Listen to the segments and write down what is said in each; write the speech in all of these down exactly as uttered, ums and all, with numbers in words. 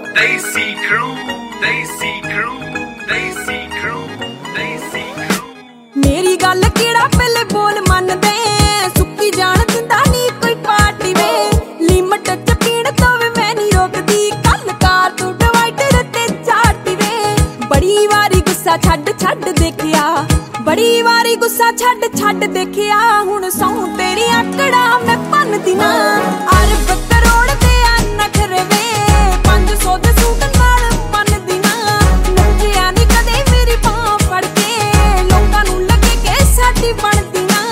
Desi crew, Desi crew, Desi crew, Desi crew। मेरी गल केड़ा पहले बोल मन दे, सुक्की जान दिंदा नी कोई पार्टी वे। लिमट च पीण तो वे मैं नी रोकदी, कल कार तू डिवाइडर ते चाटी वे। बड़ी वारी गुस्सा छड्ड छड्ड देखिया, बड़ी वारी गुस्सा छड्ड छड्ड देखिया। हुण सौ तेरी आकड़ा मैं भन्नदी ना, अरब करोड़ दे नखरे वे। पंज सौ दे सूट नाल मनदी ना, नच्चिया नी कदे मेरी बांह फड़ के, लोकां नूं लगे कि साडी बनदी ना।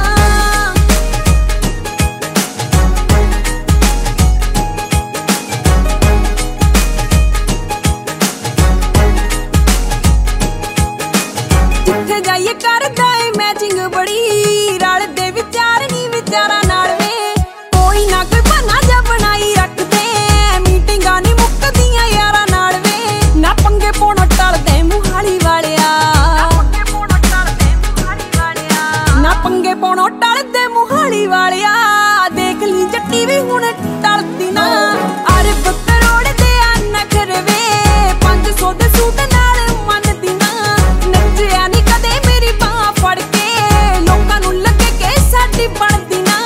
जिथे जाइए करदा ए मैचिंग बड़ी, रलदे विचार नी विचारां नाल वे। कोई ना कोई बहाना जा बनाई रखदे, मीटिंगां नी मुक्कदियां यारां नाल वे। ना पंगे पाउणों टलदे मुहाली वालिया, ना पंगे पाउणों टलदे मुहाली वालिया। देख ली जट्टी भी हुण टलदी ना, अरब करोड़ दे नखरे वे। पंज सौ दे सूट नाल मनदी ना, नच्चिया नी कदे मेरी बांह फड़ के, लोकां नूं लगे कि साडी बनदी ना।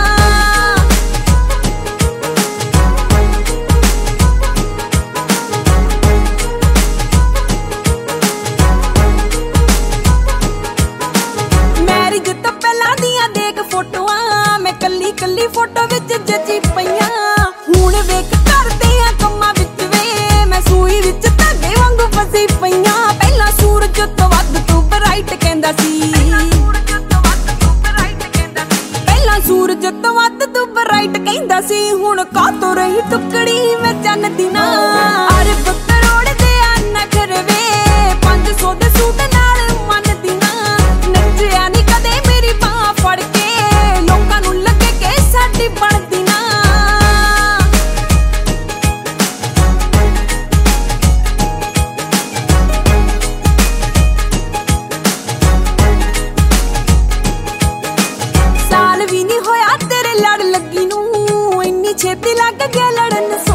मैरिज तो पहलां दियां देख फोटोआं, मैं कल्ली कल्ली फोटो विच जची पईयां। हुण वेख करदे आ कम्मां विच वे, मैं सूई विच धागे वांगू फसी पईयां। पहिलां सूरज तो वध तू ब्राइट कहंदा सी, ਪਹਿਲਾਂ ਸੂਰਜ ਤੋਂ ਵੱਧ ਤੂੰ ਬਰਾਈਟ ਕਹਿੰਦਾ ਸੀ। ਹੁਣ ਕਾਤੋਂ ਰਹੀ ਟੁਕੜੀ ਮੈਂ ਚੰਨ ਦੀ ਨਾ, ਅਰਬ ਕਰੋੜ ਦੇ ਨਖਰੇ ਵੇ। ਪੰਜ ਸੌ ਦੇ ਸੂਟ ਨਾਲ ਮੰਨਦੀ ਨਾ, ਨੱਚਿਆ ਨੀ ਕਦੇ ਮੇਰੀ ਬਾਂਹ ਫੜ ਕੇ, ਲੋਕਾਂ ਨੂੰ ਲੱਗੇ ਕਿ ਸਾਡੀ ਬਣਦੀ ਨਾ। साल भी नहीं होया तेरे लड़ लगी नूं, इन्नी छेती लग गया लड़न।